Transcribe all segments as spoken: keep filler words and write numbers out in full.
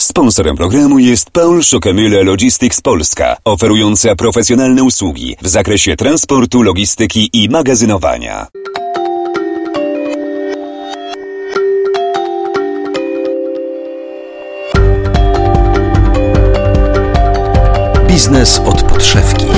Sponsorem programu jest Paul Schockemühle Logistics Polska, oferująca profesjonalne usługi w zakresie transportu, logistyki i magazynowania. Biznes od podszewki.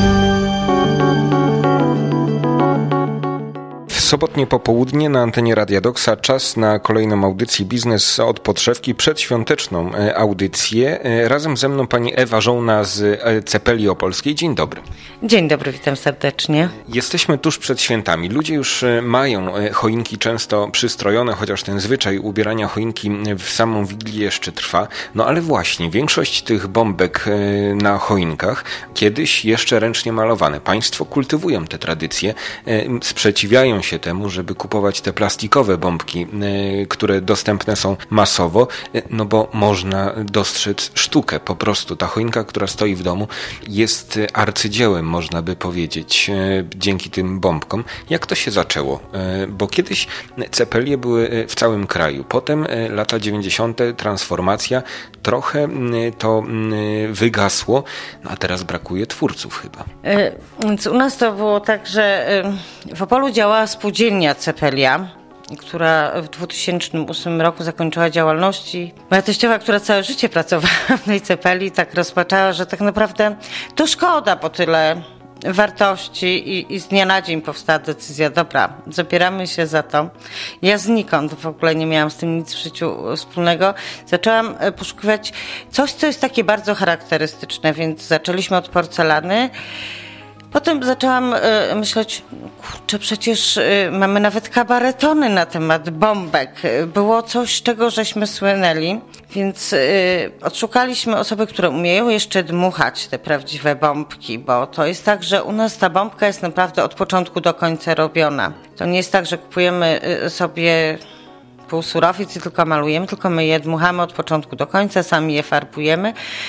Sobotnie popołudnie na antenie Radia Doksa czas na kolejną audycję Biznes od podszewki, przedświąteczną audycję. Razem ze mną pani Ewa Żołna z Cepeli Opolskiej. Dzień dobry. Dzień dobry, witam serdecznie. Jesteśmy tuż przed świętami. Ludzie już mają choinki często przystrojone, chociaż ten zwyczaj ubierania choinki w samą Wigilię jeszcze trwa. No ale właśnie, większość tych bombek na choinkach kiedyś jeszcze ręcznie malowane. Państwo kultywują te tradycje, sprzeciwiają się temu, żeby kupować te plastikowe bombki, które dostępne są masowo, no bo można dostrzec sztukę. Po prostu ta choinka, która stoi w domu, jest arcydziełem, można by powiedzieć, dzięki tym bombkom. Jak to się zaczęło? Bo kiedyś cepelie były w całym kraju. Potem lata dziewięćdziesiąte, transformacja, trochę to wygasło, no a teraz brakuje twórców chyba. Więc u nas to było tak, że w Opolu działała spółdzielnia Cepelia, która w dwutysięcznym ósmym roku zakończyła działalność i moja teściowa, która całe życie pracowała w tej Cepeli, tak rozpaczała, że tak naprawdę to szkoda, bo tyle wartości i, i z dnia na dzień powstała decyzja, dobra, zabieramy się za to. Ja znikąd w ogóle nie miałam z tym nic w życiu wspólnego. Zaczęłam poszukiwać coś, co jest takie bardzo charakterystyczne, więc zaczęliśmy od porcelany. Potem zaczęłam y, myśleć, kurczę, przecież y, mamy nawet kabaretony na temat bombek. Było coś, z czego żeśmy słynęli, więc y, odszukaliśmy osoby, które umieją jeszcze dmuchać te prawdziwe bombki, bo to jest tak, że u nas ta bombka jest naprawdę od początku do końca robiona. To nie jest tak, że kupujemy y, sobie półsurowiec i tylko malujemy, tylko my je dmuchamy od początku do końca, sami je farbujemy.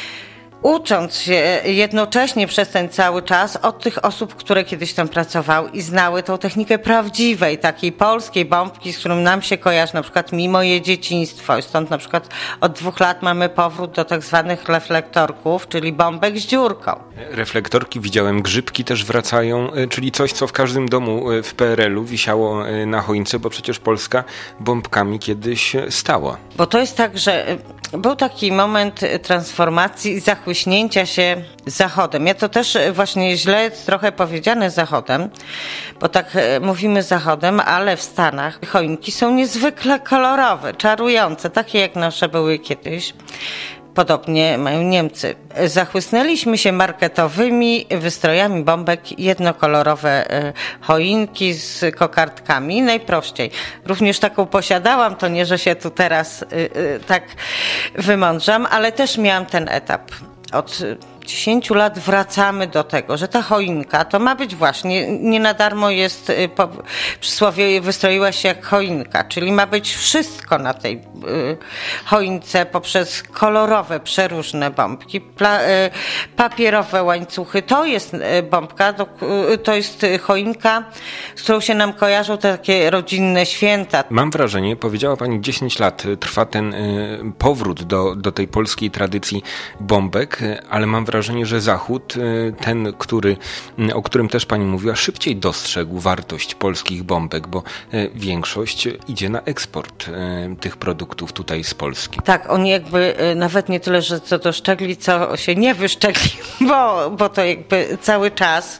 Ucząc się jednocześnie przez ten cały czas od tych osób, które kiedyś tam pracowały i znały tą technikę prawdziwej, takiej polskiej bombki, z którą nam się kojarzy na przykład mi moje dzieciństwo. I stąd na przykład od dwóch lat mamy powrót do tak zwanych reflektorków, czyli bombek z dziurką. Reflektorki, widziałem, grzybki też wracają, czyli coś, co w każdym domu w P R L u wisiało na choince, bo przecież Polska bombkami kiedyś stała. Bo to jest tak, że był taki moment transformacji i zachłyśnięcia się Zachodem. Ja to też właśnie źle trochę powiedziane Zachodem, bo tak mówimy Zachodem, ale w Stanach choinki są niezwykle kolorowe, czarujące, takie jak nasze były kiedyś. Podobnie mają Niemcy. Zachłysnęliśmy się marketowymi wystrojami bombek, jednokolorowe choinki z kokardkami, najprościej. Również taką posiadałam, to nie, że się tu teraz y, y, tak wymądrzam, ale też miałam ten etap. Od dziesięciu lat wracamy do tego, że ta choinka to ma być właśnie, nie na darmo jest po, przysłowie wystroiła się jak choinka, czyli ma być wszystko na tej y, choince poprzez kolorowe, przeróżne bombki, pla, y, papierowe łańcuchy. To jest y, bombka, to, y, to jest choinka, z którą się nam kojarzą te takie rodzinne święta. Mam wrażenie, powiedziała pani, dziesięć lat trwa ten y, powrót do, do tej polskiej tradycji bombek, ale mam wrażenie, że Zachód, ten, który, o którym też pani mówiła, szybciej dostrzegł wartość polskich bombek, bo większość idzie na eksport tych produktów tutaj z Polski. Tak, oni jakby nawet nie tyle, że co doszczegli, co się nie wyszczegli, bo, bo to jakby cały czas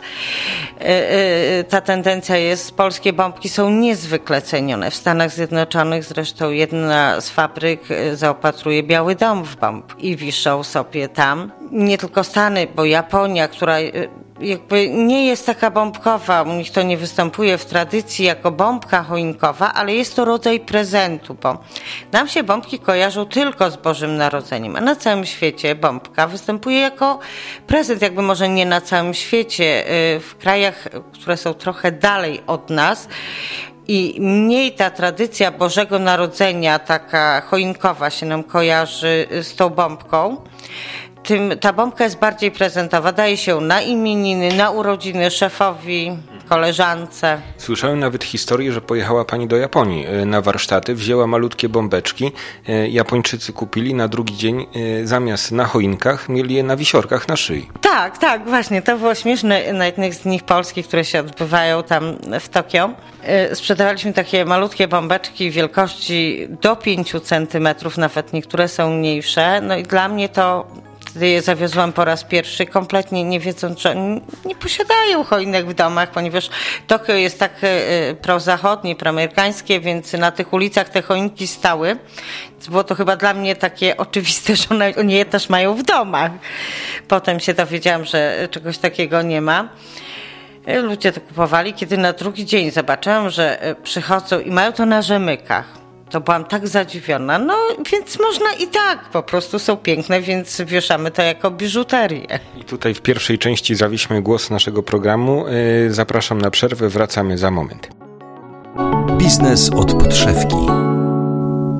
ta tendencja jest, polskie bombki są niezwykle cenione. W Stanach Zjednoczonych zresztą jedna z fabryk zaopatruje Biały Dom w bomb i wiszą sobie tam. Nie tylko Stany, bo Japonia, która jakby nie jest taka bombkowa, u nich to nie występuje w tradycji jako bombka choinkowa, ale jest to rodzaj prezentu, bo nam się bombki kojarzą tylko z Bożym Narodzeniem, a na całym świecie bombka występuje jako prezent, jakby może nie na całym świecie, w krajach, które są trochę dalej od nas, i mniej ta tradycja Bożego Narodzenia, taka choinkowa się nam kojarzy z tą bombką, tym ta bombka jest bardziej prezentowa. Daje się na imieniny, na urodziny, szefowi, koleżance. Słyszałem nawet historię, że pojechała pani do Japonii na warsztaty, wzięła malutkie bombeczki, Japończycy kupili, na drugi dzień zamiast na choinkach mieli je na wisiorkach na szyi. Tak, tak, właśnie, to było śmieszne na jednych z dni polskich, które się odbywają tam w Tokio. Sprzedawaliśmy takie malutkie bombeczki wielkości do pięciu centymetrów, nawet niektóre są mniejsze, no i dla mnie to Wtedy je zawiozłam po raz pierwszy, kompletnie nie wiedząc, że oni nie posiadają choinek w domach, ponieważ Tokio jest tak prozachodnie, proamerykańskie, więc na tych ulicach te choinki stały. Było to chyba dla mnie takie oczywiste, że one, oni je też mają w domach. Potem się dowiedziałam, że czegoś takiego nie ma. Ludzie to kupowali. Kiedy na drugi dzień zobaczyłam, że przychodzą i mają to na rzemykach, to byłam tak zadziwiona. No więc można i tak, po prostu są piękne, więc wieszamy to jako biżuterię. I tutaj w pierwszej części zawieźmy głos naszego programu. Zapraszam na przerwę, wracamy za moment. Biznes od podszewki.